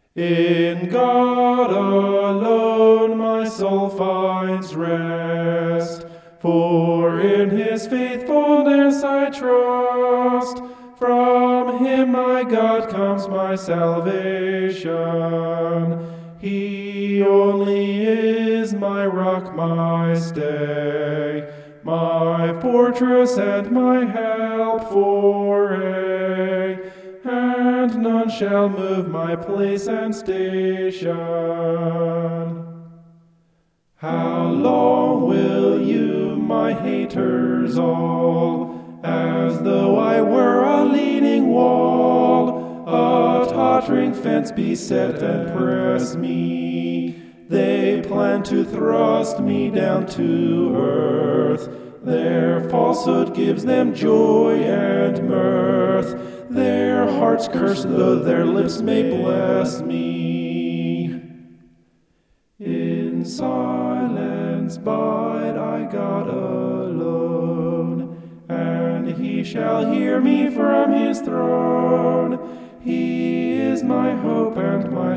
In God alone my soul finds rest, for in his faithfulness I trust. From him, my God, comes my salvation. He only is my rock, my stay, my fortress and my help for aye, and none shall move my place and station. How long will you, my haters all, as though I were a leaning wall, a tottering fence beset and press me? They plan to thrust me down to earth. Their falsehood gives them joy and mirth. Their hearts curse, though their lips may bless me. In silence bide I, God alone, and he shall hear me from his throne. He is my hope and my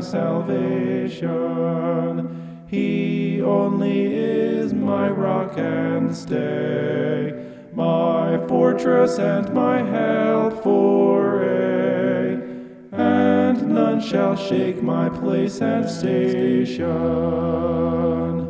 salvation. He only is my rock and stay, my fortress and my help for aye, and none shall shake my place and station.